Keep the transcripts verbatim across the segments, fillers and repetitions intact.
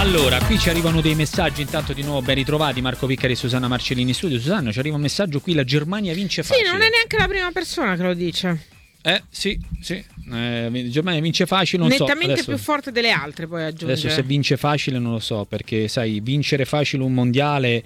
Allora, qui ci arrivano dei messaggi, intanto di nuovo ben ritrovati Marco Piccari e Susanna Marcellini in studio. Susanna, ci arriva un messaggio qui, la Germania vince facile. Sì, non è neanche la prima persona che lo dice. Eh, sì, sì, eh, Germania vince facile, non nettamente so. Nettamente più forte delle altre, poi aggiunge. Adesso se vince facile non lo so, perché sai, vincere facile un mondiale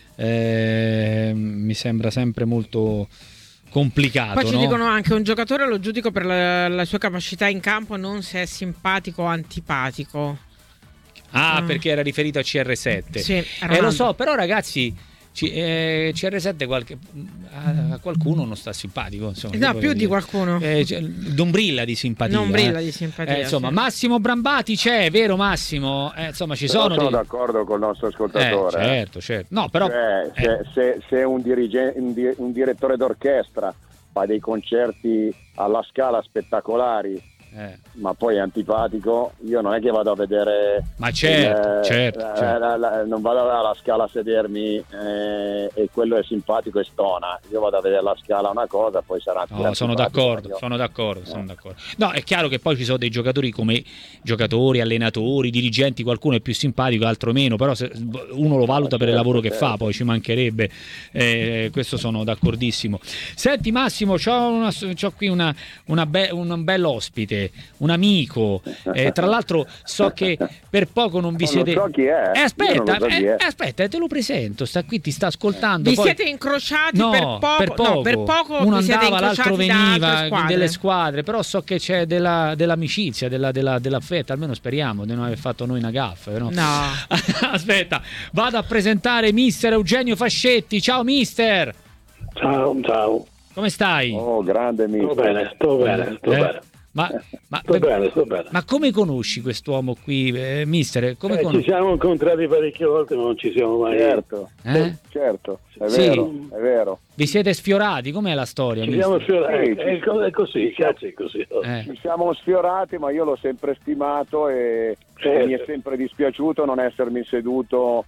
eh, mi sembra sempre molto complicato. Poi ci no? dicono anche un giocatore lo giudico per la, la sua capacità in campo, non se è simpatico o antipatico. Ah, mm. perché era riferito a C R sette. Sì, eh, lo so, però ragazzi, C- eh, C R sette qualche, a, a qualcuno non sta simpatico. Insomma, no, più di dire. qualcuno. Eh, cioè, non brilla di simpatia. Non brilla eh. di simpatia. Eh, insomma, sì. Massimo Brambati c'è, vero Massimo? Eh, insomma, ci però sono. sono dei... d'accordo con il nostro ascoltatore. Eh, certo, certo. No, però. Cioè, eh. se, se, se un, dirige, un, di, un direttore d'orchestra fa dei concerti alla Scala spettacolari. Eh. Ma poi è antipatico, io non è che vado a vedere, ma certo, eh, certo, la, certo. La, la, non vado alla Scala a sedermi eh, e quello è simpatico e stona, io vado a vedere la Scala una cosa, poi sarà no, sono d'accordo, io. sono d'accordo, eh. sono d'accordo. No, è chiaro che poi ci sono dei giocatori come giocatori, allenatori, dirigenti, qualcuno è più simpatico, altro meno, però se uno lo valuta no, per certo, il lavoro che certo. fa, poi ci mancherebbe, eh, questo sono d'accordissimo. Senti Massimo, c'ho, una, c'ho qui una, una be- un bel ospite, un amico, eh, tra l'altro so che per poco non vi non siete so chi è. Eh, aspetta, so eh, è. aspetta, te lo presento, sta qui, ti sta ascoltando. Vi poi... siete incrociati no, per poco, per poco. No, per poco uno vi andava, l'altro veniva squadre. delle squadre, però so che c'è della, dell'amicizia, della, della, dell'affetto, almeno speriamo di non aver fatto noi una gaffa, no? No. Aspetta, vado a presentare mister Eugenio Fascetti. Ciao mister. Ciao, ciao. Come stai? Oh, grande mister. Sto bene, sto bene, sto eh? bene. Ma, ma, sto bene, sto bene. Ma come conosci quest'uomo qui, eh, mister? Come eh, con... Ci siamo incontrati parecchie volte, ma non ci siamo mai. Certo, eh? certo, è sì. vero, è vero. Vi siete sfiorati? Com'è la storia? Ci mister? siamo sfiorati, Sì, è, ci... è così, cazzo è così. Eh. Ci siamo sfiorati, ma io l'ho sempre stimato e, certo. e mi è sempre dispiaciuto non essermi seduto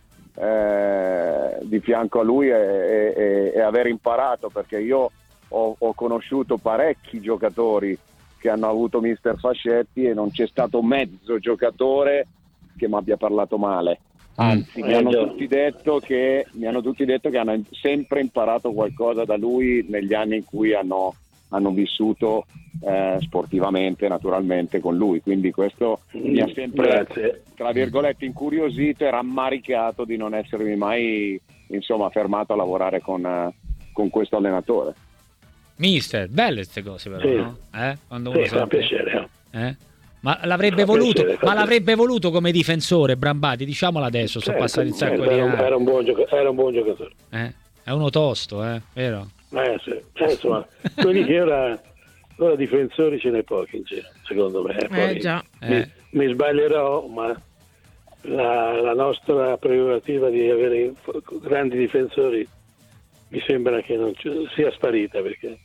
eh, di fianco a lui e, e, e aver imparato, perché io ho, ho conosciuto parecchi giocatori che hanno avuto mister Fascetti e non c'è stato mezzo giocatore che mi abbia parlato male, anzi mm. mi hanno tutti detto che mi hanno tutti detto che hanno sempre imparato qualcosa da lui negli anni in cui hanno, hanno vissuto eh, sportivamente, naturalmente, con lui, quindi questo mm. mi ha sempre Grazie. tra virgolette incuriosito e rammaricato di non essermi mai insomma fermato a lavorare con, con questo allenatore. Mister, belle queste cose però, sì. no? Eh? Quando sì, uno fa sente... piacere. Eh? Ma l'avrebbe fa voluto, piacere, ma l'avrebbe voluto come difensore Brambati, diciamolo adesso, certo, sono passati un sacco certo, di era, anni. era, un buon gioca- era un buon giocatore. Eh? È uno tosto, eh? Vero? Eh sì, eh, insomma, quelli che ora, ora difensori ce n'è pochi in giro, secondo me. Poi eh già. Mi, Eh. mi sbaglierò, ma la, la nostra prerogativa di avere grandi difensori mi sembra che non ci, sia sparita, perché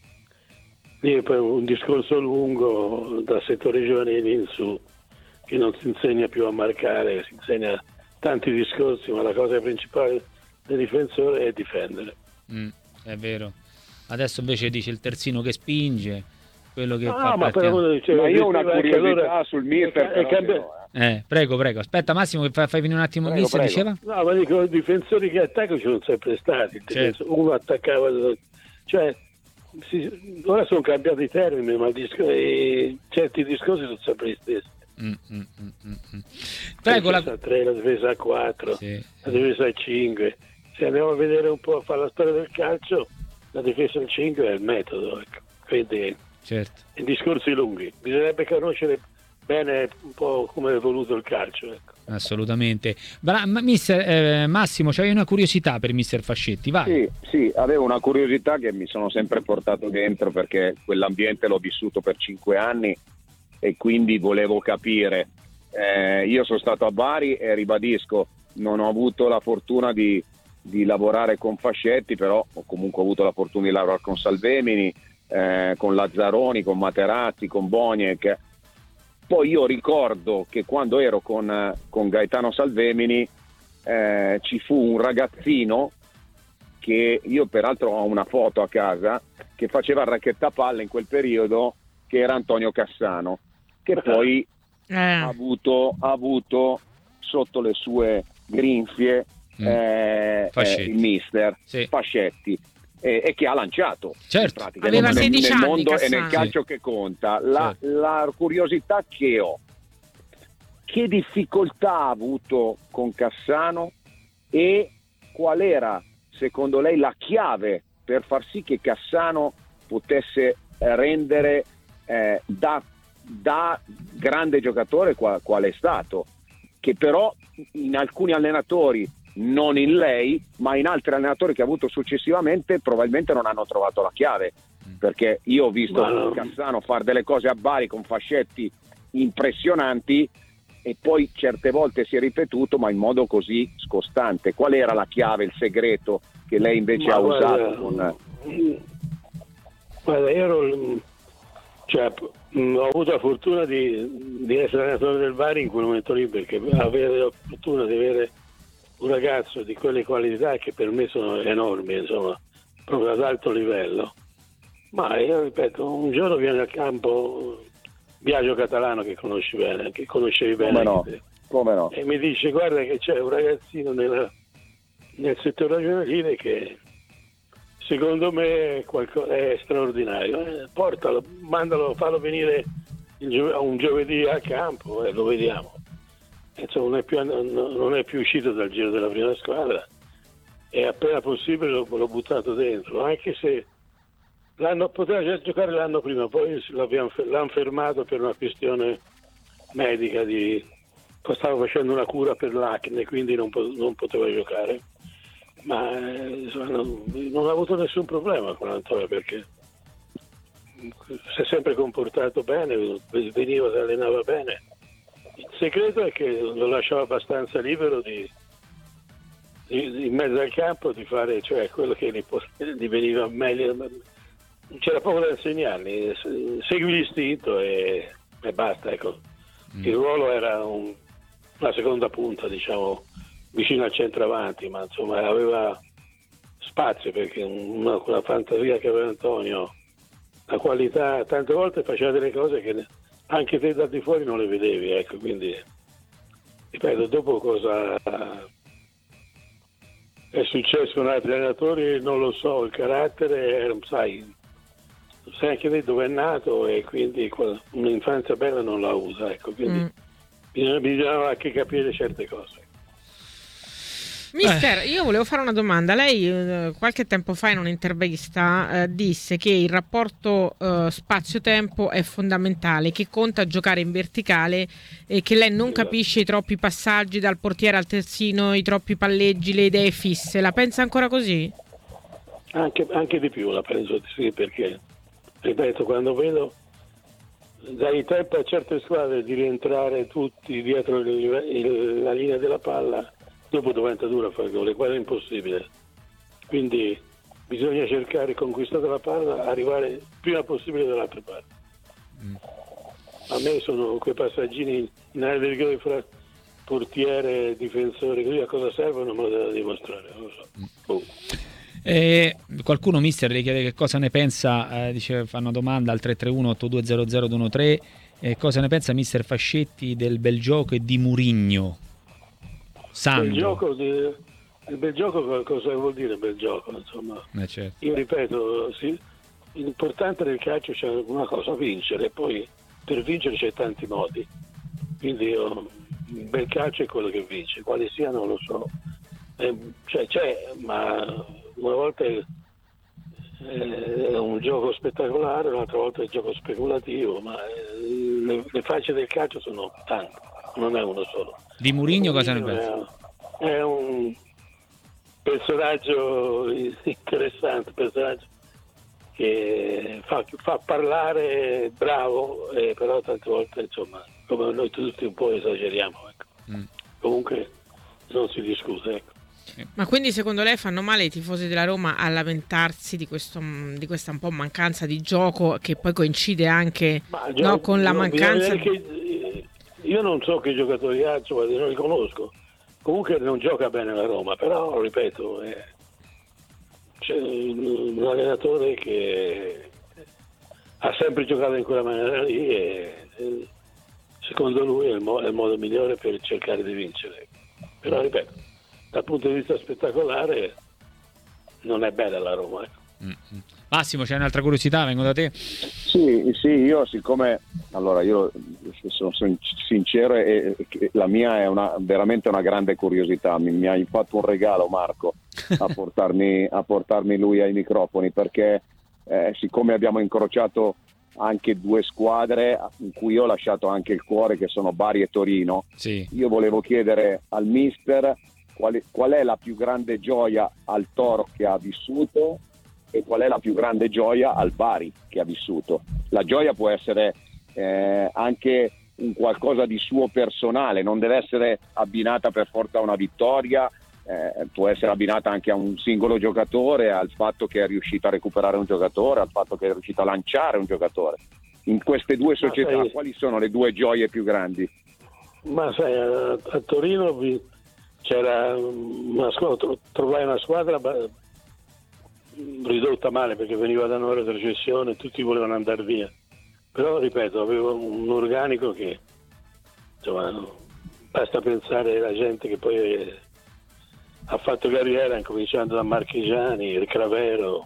lì è poi un discorso lungo dal settore giovanile in su, che non si insegna più a marcare, si insegna tanti discorsi, ma la cosa principale del difensore è difendere. Mm, è vero. Adesso invece dice il terzino che spinge, quello che No, fa ma, parte... però, cioè, Ma io ho una anche curiosità allora, sul mister, è, è cambi- Eh, prego, prego. Aspetta Massimo, che fai, fai venire un attimo. Prego, mister prego. diceva? No, ma dico, i difensori che attaccano ci sono sempre stati. Certo. Uno attaccava, cioè, si, ora sono cambiati i termini, ma disco, e certi discorsi sono sempre gli stessi. Mm, mm, mm, mm. Prego, la la... difesa a tre, la difesa a quattro, sì. la difesa a cinque. Se andiamo a vedere un po' a fare la storia del calcio, la difesa al cinque è il metodo, ecco. Quindi certo. in discorsi lunghi bisognerebbe conoscere bene un po' come è evoluto il calcio, ecco. Assolutamente. Bra- ma, mister, eh, Massimo, c'hai una curiosità per mister Fascetti, vai. Sì, sì, avevo una curiosità che mi sono sempre portato dentro, perché quell'ambiente l'ho vissuto per cinque anni e quindi volevo capire. Eh, io sono stato a Bari e ribadisco, non ho avuto la fortuna di, di lavorare con Fascetti, però ho comunque avuto la fortuna di lavorare con Salvemini, eh, con Lazzaroni, con Materazzi, con Boniek. Poi io ricordo che quando ero con, con Gaetano Salvemini eh, ci fu un ragazzino che io peraltro ho una foto a casa, che faceva il racchettapalle in quel periodo, che era Antonio Cassano, che poi eh. ha avuto, ha avuto sotto le sue grinfie mm. eh, eh, il mister sì. Fascetti eh, e che ha lanciato certo. in pratica aveva nel, sedici nel anni, mondo Cassano. E nel calcio sì. che conta la, certo. la curiosità che ho, che difficoltà ha avuto con Cassano e qual era secondo lei la chiave per far sì che Cassano potesse rendere eh, da, da grande giocatore qual, qual è stato, che però in alcuni allenatori, non in lei, ma in altri allenatori che ha avuto successivamente probabilmente non hanno trovato la chiave, perché io ho visto no. Cassano fare delle cose a Bari con Fascetti impressionanti e poi certe volte si è ripetuto, ma in modo così scostante. Qual era la chiave, il segreto che lei invece ma ha guarda, usato? Con... Guarda, io ero, cioè, ho avuto la fortuna di, di essere allenatore del Bari in quel momento lì, perché avere la fortuna di avere un ragazzo di quelle qualità che per me sono enormi, insomma, proprio ad alto livello. Ma io ripeto, un giorno viene al campo Biagio Catalano, che conosci bene, che conoscevi bene, come no, come no. e mi dice: guarda che c'è un ragazzino nella, nel settore regionale che secondo me è, qualcosa, è straordinario, eh, portalo, mandalo, fallo venire gio- un giovedì a campo e lo vediamo. Insomma, non è, più, non è più uscito dal giro della prima squadra e appena possibile l'ho, l'ho buttato dentro, anche se l'anno, poteva già giocare l'anno prima, poi l'hanno fermato per una questione medica, di, stava facendo una cura per l'acne, quindi non, non poteva giocare, ma insomma, non, non ha avuto nessun problema con Antonio, perché si è sempre comportato bene, veniva, si allenava bene. Il segreto è che lo lasciava abbastanza libero di, di, in mezzo al campo di fare, cioè, quello che gli, gli veniva meglio. C'era poco da insegnargli, segui l'istinto e, e basta, ecco. Mm. Il ruolo era un, una seconda punta, diciamo, vicino al centravanti, ma insomma aveva spazio, perché una, una fantasia che aveva Antonio, la qualità, tante volte faceva delle cose che anche te da di fuori non le vedevi, ecco, quindi ripeto, dopo cosa è successo con altri allenatori non lo so, il carattere, sai, sai anche te dove è nato e quindi un'infanzia bella non la usa, ecco, quindi mm. bisogna, bisognava anche capire certe cose. Mister, io volevo fare una domanda. Lei eh, qualche tempo fa in un'intervista eh, disse che il rapporto eh, spazio-tempo è fondamentale, che conta giocare in verticale e che lei non capisce i troppi passaggi dal portiere al terzino, i troppi palleggi, le idee fisse. La pensa ancora così? Anche, anche di più la penso di sì, perché ripeto, quando vedo dai tempo a certe squadre di rientrare tutti dietro il, il, la linea della palla, dopo diventa dura fare gol, quasi impossibile. Quindi bisogna cercare, conquistare la palla, arrivare il prima possibile dall'altra parte. Mm. A me sono quei passaggini in area di rigore fra portiere e difensore, così a cosa servono me lo deve dimostrare, non lo so. Mm. Oh. Eh, qualcuno, mister, le chiede che cosa ne pensa, eh, dice, fa una domanda al tre tre uno otto due zero zero due uno tre, eh, cosa ne pensa mister Fascetti del bel gioco e di Mourinho? Sandro. Il gioco, di, il bel gioco, cosa vuol dire bel gioco? Insomma, eh certo. Io ripeto, sì, l'importante nel calcio c'è una cosa, vincere, poi per vincere c'è tanti modi, quindi io, il bel calcio è quello che vince, quali sia non lo so, eh, cioè, c'è, ma una volta è, è un gioco spettacolare, un'altra volta è un gioco speculativo, ma le, le facce del calcio sono tante, non è uno solo. Di Mourinho cosa ne pensa? È un personaggio interessante, personaggio che fa, fa parlare, bravo, eh, però tante volte, insomma, come noi tutti un po' esageriamo, ecco. Mm. Comunque non si discute, ecco. Ma quindi secondo lei fanno male i tifosi della Roma a lamentarsi di, questo, di questa un po' mancanza di gioco, che poi coincide anche gio- no, con la mancanza che, io non so che giocatori ha, cioè, non li conosco, comunque non gioca bene la Roma, però ripeto, eh, c'è un allenatore che ha sempre giocato in quella maniera lì e, e secondo lui è il, mo- è il modo migliore per cercare di vincere. Però ripeto, dal punto di vista spettacolare non è bella la Roma. Mm-hmm. Massimo, c'è un'altra curiosità, vengo da te. Sì, sì, io siccome allora io sono sincero e, e la mia è una, veramente una grande curiosità, mi, mi hai fatto un regalo Marco a portarmi, a portarmi lui ai microfoni, perché eh, siccome abbiamo incrociato anche due squadre in cui io ho lasciato anche il cuore, che sono Bari e Torino, sì. Io volevo chiedere al mister qual, qual è la più grande gioia al Toro che ha vissuto e qual è la più grande gioia al Bari che ha vissuto. La gioia può essere eh, anche un qualcosa di suo personale, non deve essere abbinata per forza a una vittoria, eh, può essere abbinata anche a un singolo giocatore, al fatto che è riuscito a recuperare un giocatore, al fatto che è riuscito a lanciare un giocatore. In queste due società, sai, quali sono le due gioie più grandi? Ma sai, a, a Torino vi, c'era una squadra, trovai una squadra ridotta male perché veniva da una retrocessione e tutti volevano andare via, però ripeto, avevo un organico che insomma, basta pensare alla gente che poi ha fatto carriera cominciando da Marchigiani, Cravero,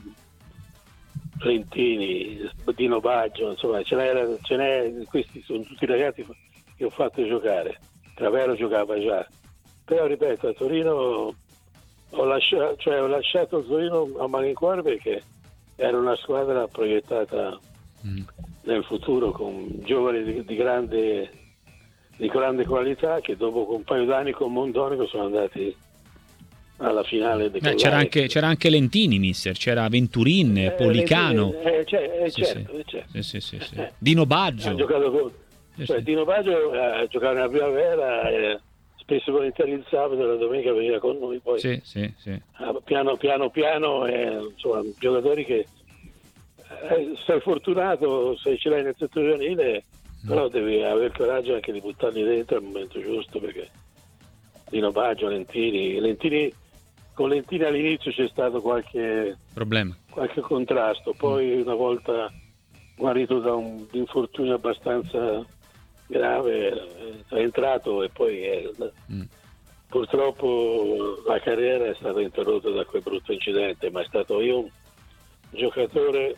Lentini, Dino Baggio, insomma ce n'era, ce n'è, questi sono tutti ragazzi che ho fatto giocare. Cravero giocava già, però ripeto, a Torino Ho lasciato, cioè, ho lasciato il Torino a malincuore perché era una squadra proiettata mm. nel futuro con giovani di, di, grande, di grande qualità che dopo un paio d'anni con Mondonico sono andati alla finale. Eh, c'era, anche, c'era anche Lentini, mister, c'era Venturin, eh, Policano. Lentini, eh, cioè, eh, sì, certo, sì. Eh, certo. Sì, sì, sì, sì. Eh, Dino Baggio. Ha giocato con, sì, cioè, sì. Dino Baggio ha eh, giocato nella primavera e spesso volentieri il sabato e la domenica veniva con noi, poi sì, sì, sì. piano piano piano eh, insomma giocatori che eh, sei fortunato se ce l'hai nel settore giovanile, mm. però devi avere coraggio anche di buttarli dentro al momento giusto, perché Dino Baggio, Lentini Lentini con Lentini all'inizio c'è stato qualche problema, qualche contrasto, poi mm. una volta guarito da un infortunio abbastanza grave è entrato e poi è, mm. purtroppo la carriera è stata interrotta da quel brutto incidente, ma è stato io un giocatore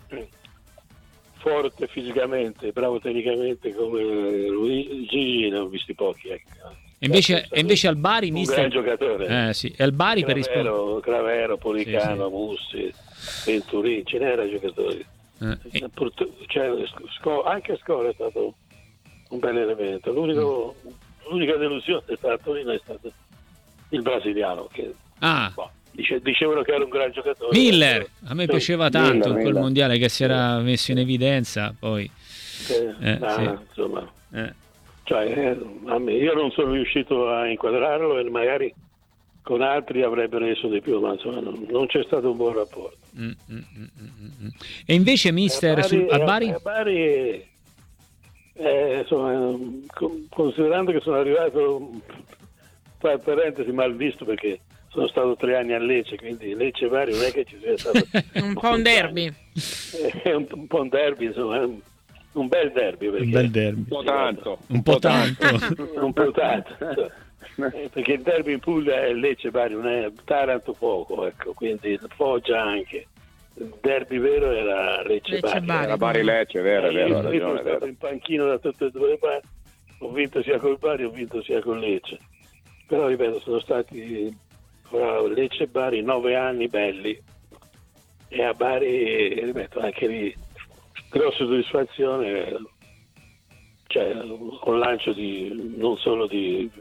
forte fisicamente, bravo tecnicamente come lui, Gigi ne ho visti pochi, ecco. E invece, e invece al Bari un mister... gran giocatore, eh, sì. E al Bari Cravero, per rispondere Cravero, Policano, sì, sì. Mussi, Venturin, ce n'era giocatori, eh. cioè, Sco- anche Scola è stato un bel elemento. L'unico, mm. L'unica delusione è stata Torino è stato il brasiliano che ah. boh, dice, dicevano che era un gran giocatore. Miller, a me sì. piaceva tanto Miller, in quel Miller. mondiale che si era messo in evidenza, poi eh, eh, ah, sì. insomma eh. Cioè, eh, a me, io non sono riuscito a inquadrarlo e magari con altri avrebbero reso di più, ma insomma non, non c'è stato un buon rapporto. Mm, mm, mm, mm. E invece mister a Bari, sul, a Bari? A Bari Eh, insomma, considerando che sono arrivato, tra parentesi, mal visto perché sono stato tre anni a Lecce, quindi Lecce Bari non è che ci sia stato un po' un derby, è un, un po' un derby, insomma, un, un bel derby, perché un bel derby, un po' tanto, un po' tanto, un po' tanto, eh, perché il derby in Puglia è Lecce Bari, non è Taranto poco, ecco, quindi Foggia anche. Il derby vero era Lecce Bari, era Bari Lecce, vero, è vero, io sono stato in panchino da tutte e due le parti, ho vinto sia col Bari, ho vinto sia con Lecce, però ripeto sono stati Lecce e Bari nove anni belli, e a Bari ripeto anche lì grossa soddisfazione, cioè un lancio di non solo di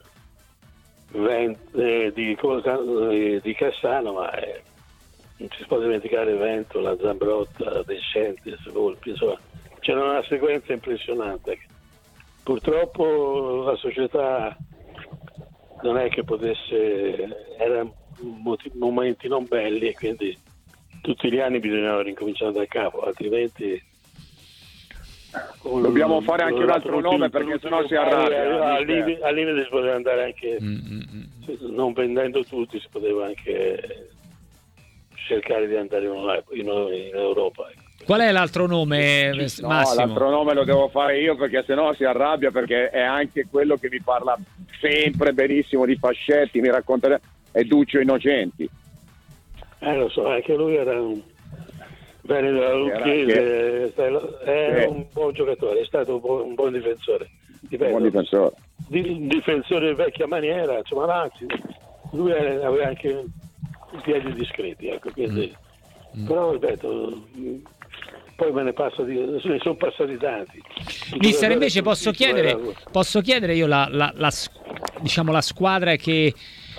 eh, di, di, di Cassano, ma è, non si può dimenticare Vento, la Zambrotta, De Scentes, Volpi, insomma c'era una sequenza impressionante. Purtroppo la società non è che potesse, erano momenti non belli e quindi tutti gli anni bisognava ricominciare da capo, altrimenti dobbiamo fare anche un altro nome perché sennò si arrabbia. Al limite si poteva andare anche, non vendendo tutti, si poteva anche cercare di andare in, in, in Europa, ecco. Qual è l'altro nome, No, Massimo? l'altro nome lo devo fare io perché sennò si arrabbia, perché è anche quello che mi parla sempre benissimo di Fascetti, mi racconta, è Duccio Innocenti. Eh lo so, anche lui era un Veneto Lucchese, è un buon giocatore, è stato un buon, un buon difensore. Ripeto, Un buon difensore. Di, difensore vecchia maniera, insomma, anzi, lui aveva anche i piedi discreti, ecco, quindi, mm. però ripeto, poi me ne passa di, ne sono passati tanti. Mister, invece posso chiedere, posso chiedere io la, la, la, diciamo la squadra che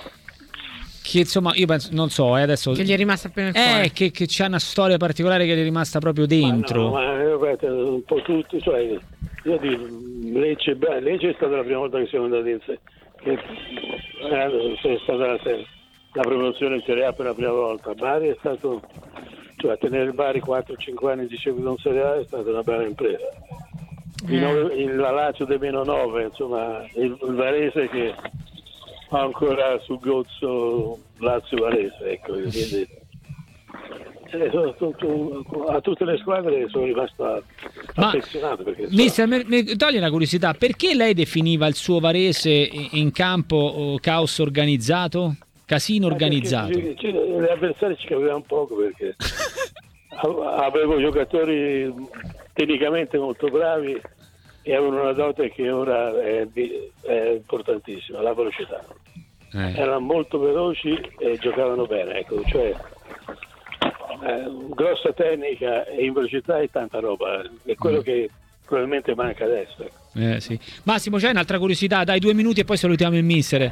che insomma io penso, non so, eh, adesso che gli è rimasta appena il cuore. Eh, che, che c'è una storia particolare che gli è rimasta proprio dentro. Ma, no, ma ripeto, un po' tutti, cioè io dico, Lecce, Lecce è stata la prima volta che siamo andati in sé, che è stata la, la promozione in Serie A per la prima volta. Bari è stato, cioè tenere il Bari quattro cinque anni di seguito in Serie A è stata una bella impresa. Eh. Il, il, la Lazio dei meno nove, insomma, il, il Varese che ancora sul gozzo Lazio-Varese, ecco, quindi eh, sono tutto, a tutte le squadre sono rimasto affezionato. Perché, mister, mi, mi toglie una curiosità, perché lei definiva il suo Varese in campo oh, caos organizzato? Casino organizzato? Eh, ci, le avversari ci capivano poco, perché avevo giocatori tecnicamente molto bravi e avevano una dote che ora è, è importantissima, la velocità. Eh. Erano molto veloci e giocavano bene, ecco, cioè eh, grossa tecnica e velocità e tanta roba, è quello mm. che probabilmente manca adesso. Eh, sì. Massimo, c'è un'altra curiosità, dai, due minuti e poi salutiamo il mister.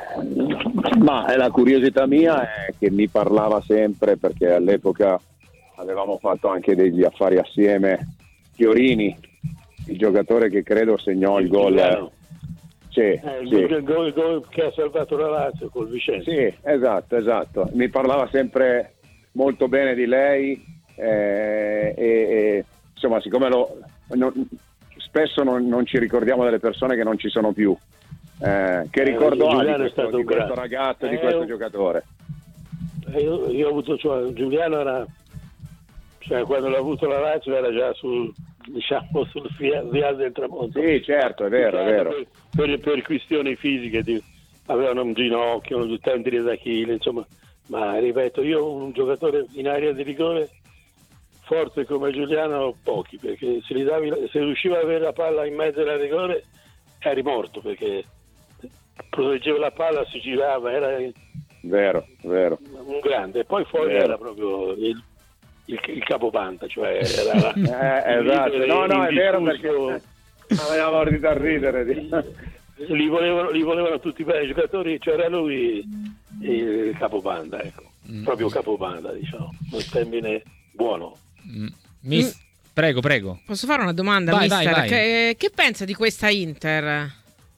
Ma la curiosità mia è che mi parlava sempre, perché all'epoca avevamo fatto anche degli affari assieme, Fiorini, il giocatore che credo segnò il gol. Sì, eh, sì. Il gol, gol che ha salvato la Lazio col Vicenza. Sì, esatto, esatto. Mi parlava sempre molto bene di lei eh, e, e insomma, siccome lo, non, spesso non, non ci ricordiamo delle persone che non ci sono più. Eh, che ricordo eh, ha di questo, questo, è stato di questo ragazzo, eh, di questo giocatore? Eh, io, io ho avuto, cioè, Giuliano era, cioè, quando l'ha avuto la Lazio era già sul, diciamo, sul viale del tramonto. Sì, certo, è vero, è vero. Per, per, per questioni fisiche, di, avevano un ginocchio, un tendine d'Achille, insomma, ma ripeto, io un giocatore in area di rigore forte come Giuliano pochi, perché se, gli davi, se riusciva ad avere la palla in mezzo al rigore eri morto, perché proteggeva la palla, si girava, era vero, vero. un grande. Poi fuori vero. Era proprio il, il, il capobanda, cioè era eh, esatto. No, no, è vero, perché aveva ordine a ridere. Li volevano, li volevano tutti bene i giocatori, cioè era lui il capobanda, ecco, mm. proprio capobanda, diciamo, un termine buono. Mm. Miss... Mm. Prego, prego. Posso fare una domanda, vai, mister? vai, vai. Che, che pensa di questa Inter?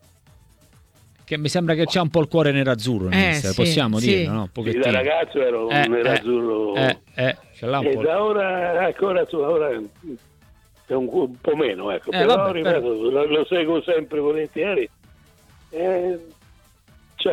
Che mi sembra che c'è un po' il cuore nerazzurro, eh, sì, possiamo sì. dirlo, no? Sì, da ragazzo ero un eh, nerazzurro eh, eh, ce l'ha un e po'. da ora ancora ora è un, un po' meno, ecco. Eh, però vabbè, ripeto, lo, lo seguo sempre volentieri. Eh, cioè,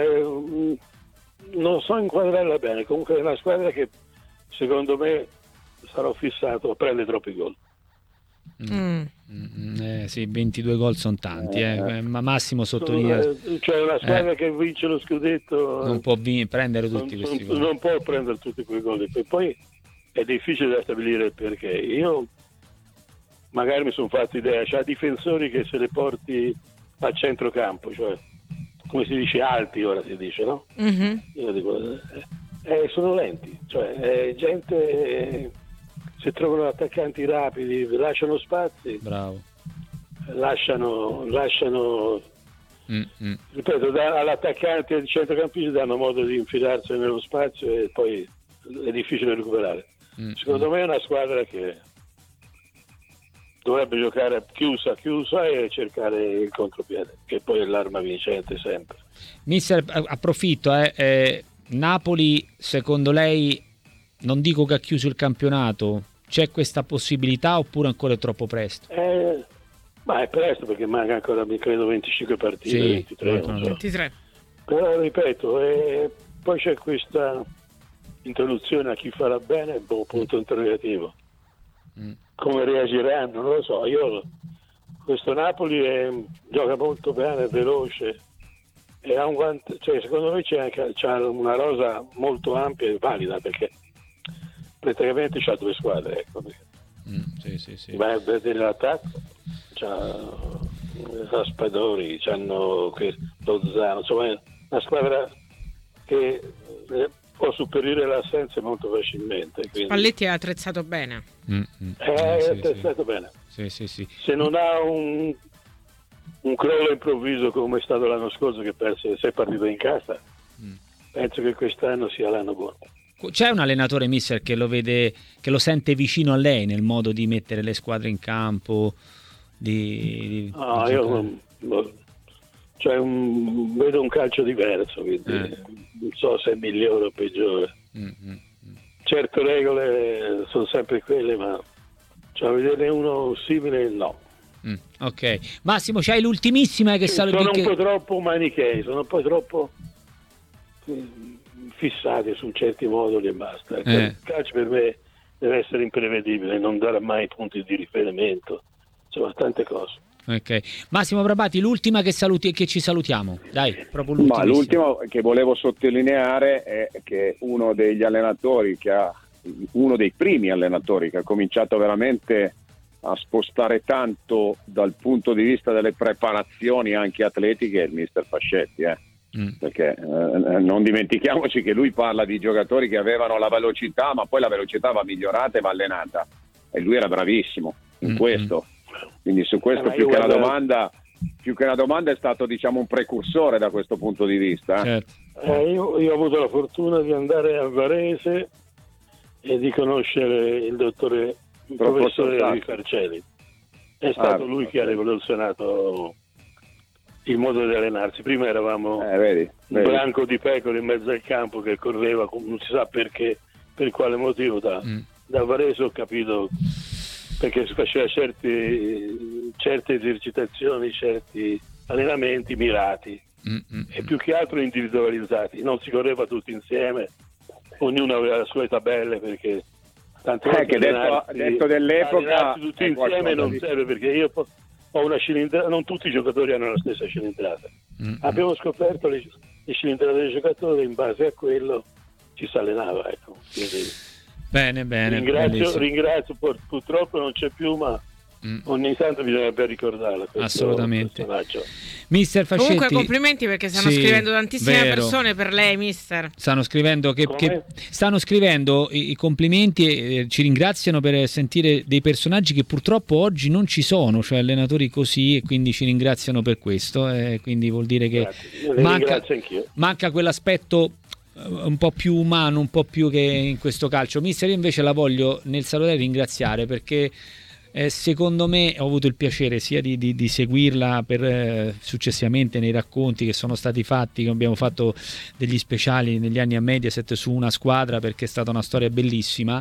non so inquadrarla bene, comunque è una squadra che secondo me sarò fissato, prende troppi gol. Mm. Mm, eh, sì, ventidue gol sono tanti, eh. Ma Massimo sottolinea, cioè una squadra eh, che vince lo scudetto non può vin- prendere tutti non, questi non, gol, non può prendere tutti quei gol, e poi è difficile da stabilire il perché. Io magari mi sono fatto idea, c'ha difensori che se le porti a centrocampo, cioè come si dice alti, ora si dice, no? Mm-hmm. Io dico, eh, eh, sono lenti, cioè eh, gente eh, se trovano attaccanti rapidi lasciano spazi, bravo, lasciano lasciano mm-hmm. ripeto, da, all'attaccante e al centrocampista danno modo di infilarsi nello spazio e poi è difficile recuperare. Mm-hmm. Secondo me è una squadra che dovrebbe giocare chiusa chiusa e cercare il contropiede, che poi è l'arma vincente sempre. Mister, approfitto, eh, eh, Napoli secondo lei, non dico che ha chiuso il campionato, c'è questa possibilità oppure ancora è troppo presto? Eh, ma è presto, perché manca ancora, mi credo, venticinque partite, sì, ventitré, non so. ventitré. Però ripeto, eh, poi c'è questa introduzione a chi farà bene, boh, punto interrogativo. mm. come reagiranno, non lo so. Io questo Napoli è, gioca molto bene, è veloce e ha un guante, cioè secondo me c'è anche c'ha una rosa molto ampia e valida, perché praticamente c'ha due squadre, ecco. Mm, sì, sì, sì. Vai a vedere l'attacco, c'ha Raspadori, c'hanno Lozano, insomma è una squadra che può superare le assenze molto facilmente. Quindi... Spalletti è attrezzato bene. Mm, mm. È Eh, sì, attrezzato sì. bene. Sì, sì, sì. Se non ha un, un crollo improvviso come è stato l'anno scorso, che perse sei partite in casa, mm. penso che quest'anno sia l'anno buono. C'è un allenatore, mister, che lo vede, che lo sente vicino a lei nel modo di mettere le squadre in campo? Di, di, no, di io no, cioè un, vedo un calcio diverso, quindi eh. non so se è migliore o peggiore. Mm, mm, mm. Certe regole sono sempre quelle, ma cioè, vederne uno simile no. Mm, ok, Massimo, c'hai l'ultimissima che sono saluti, un che... po' troppo manichei, sono un po' troppo fissati su certi moduli e basta. Eh. Il calcio per me deve essere imprevedibile, non dare mai punti di riferimento, insomma tante cose. Ok, Massimo Brabati, l'ultima che saluti e che ci salutiamo, dai, proprio l'ultima. Ma l'ultimo che volevo sottolineare è che uno degli allenatori che ha uno dei primi allenatori che ha cominciato veramente a spostare tanto dal punto di vista delle preparazioni anche atletiche è il mister Fascetti, eh. Mm. perché eh, non dimentichiamoci che lui parla di giocatori che avevano la velocità, ma poi la velocità va migliorata e va allenata, e lui era bravissimo in mm. questo. Quindi su questo eh, più che una domanda più che una domanda è stato, diciamo, un precursore da questo punto di vista. Certo. Eh, io, io ho avuto la fortuna di andare a Varese e di conoscere il dottore il professore Di Farcelli. È stato ah, lui che ha rivoluzionato il modo di allenarsi. Prima eravamo eh, vedi, un vedi. branco di pecore in mezzo al campo che correva, non si sa perché, per quale motivo. Da, mm. da Varese ho capito perché si faceva certi, certe esercitazioni, certi allenamenti mirati mm-hmm. e più che altro individualizzati. Non si correva tutti insieme, ognuno aveva le sue tabelle, perché tante volte eh, che detto, detto dell'epoca tutti insieme non di... serve, perché io ho una cilindrata, non tutti i giocatori hanno la stessa cilindrata. Mm-hmm. Abbiamo scoperto le, le cilindrate dei giocatori, in base a quello ci si allenava, ecco. Quindi, Bene, bene. Ringrazio, ringrazio, purtroppo non c'è più, ma mm. ogni tanto bisognerebbe ricordarla. Assolutamente. Mister Fascetti. Comunque complimenti, perché stanno sì, scrivendo tantissime vero. persone per lei, mister. Stanno scrivendo che, che stanno scrivendo i, i complimenti e eh, ci ringraziano per sentire dei personaggi che purtroppo oggi non ci sono, cioè allenatori così, e quindi ci ringraziano per questo, eh, quindi vuol dire che manca, manca quell'aspetto un po' più umano, un po' più che in questo calcio. Mister, io invece la voglio nel salutare ringraziare, perché eh, secondo me ho avuto il piacere sia di, di, di seguirla per eh, successivamente nei racconti che sono stati fatti, che abbiamo fatto degli speciali negli anni a Mediaset su una squadra, perché è stata una storia bellissima,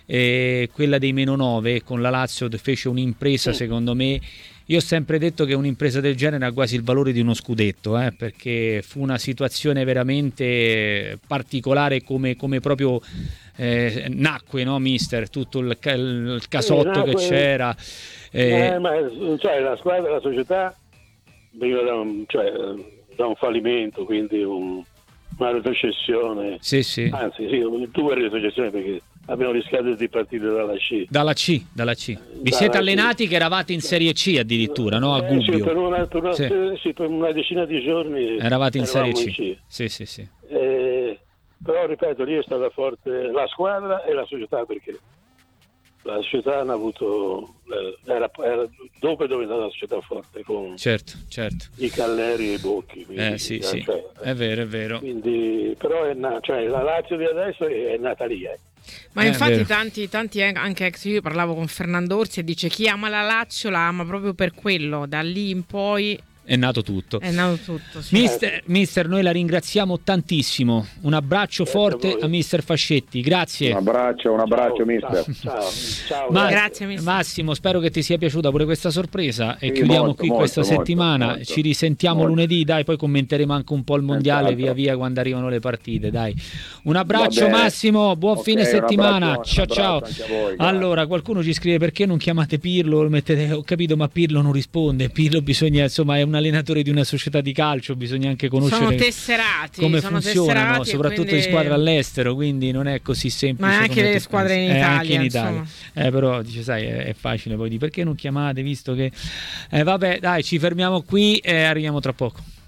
eh, quella dei meno nove con la Lazio fece un'impresa, secondo me. Io ho sempre detto che un'impresa del genere ha quasi il valore di uno scudetto, eh, perché fu una situazione veramente particolare, come, come proprio eh, nacque, no, mister? Tutto il, il casotto sì, nacque, che c'era. Eh, eh, ma, cioè, la squadra, la società veniva da un, cioè, da un fallimento, quindi un, una retrocessione. Sì, sì. Anzi, sì, due retrocessioni, perché abbiamo rischiato di partire dalla C. Dalla C, dalla C. Vi dalla siete allenati C. che eravate in Serie C addirittura, no? A Gubbio. Eh, sì, per, una, per, una, sì. sì, per una decina di giorni eravate in Serie C. In C. Sì, sì, sì. Eh, però ripeto, lì è stata forte la squadra e la società, perché la società hanno avuto era, era dopo è diventata una società forte, con certo, certo. i Calleri e i Bocchi, quindi, eh sì, sì. Cioè, è vero, è vero. Quindi, però è na- cioè, la Lazio di adesso è nata lì, eh. Ma eh, infatti tanti, tanti anche ex, io parlavo con Fernando Orsi e dice chi ama la Lazio la ama proprio per quello, da lì in poi è nato tutto. È nato tutto, sì. Mister, mister, noi la ringraziamo tantissimo. Un abbraccio Grazie forte a a mister Fascetti. Grazie. Un abbraccio, un abbraccio, Ciao, mister. Ciao, ciao, Ma- Grazie, mister. Massimo, spero che ti sia piaciuta pure questa sorpresa e Sì, chiudiamo molto, qui molto, questa molto, settimana. molto. Ci risentiamo Molto. lunedì, dai, poi commenteremo anche un po' il mondiale Senz'altro. via via quando arrivano le partite, dai. Un abbraccio Va bene. Massimo, buon Ok, fine un settimana. abbraccio, Ciao un ciao. abbraccio anche a voi, grazie. Allora, qualcuno ci scrive perché non chiamate Pirlo, lo mettete, ho capito, ma Pirlo non risponde. Pirlo bisogna, insomma, è un allenatore di una società di calcio, bisogna anche conoscere Sono tesserati, come sono funzionano, tesserati e soprattutto quindi- di squadre all'estero, quindi non è così semplice. Ma anche come le tu squadre pensi. in Eh, Italia, anche in Italia. insomma. Eh, però dice, sai, è, è facile poi di perché non chiamate, visto che eh, vabbè, dai, ci fermiamo qui e arriviamo tra poco.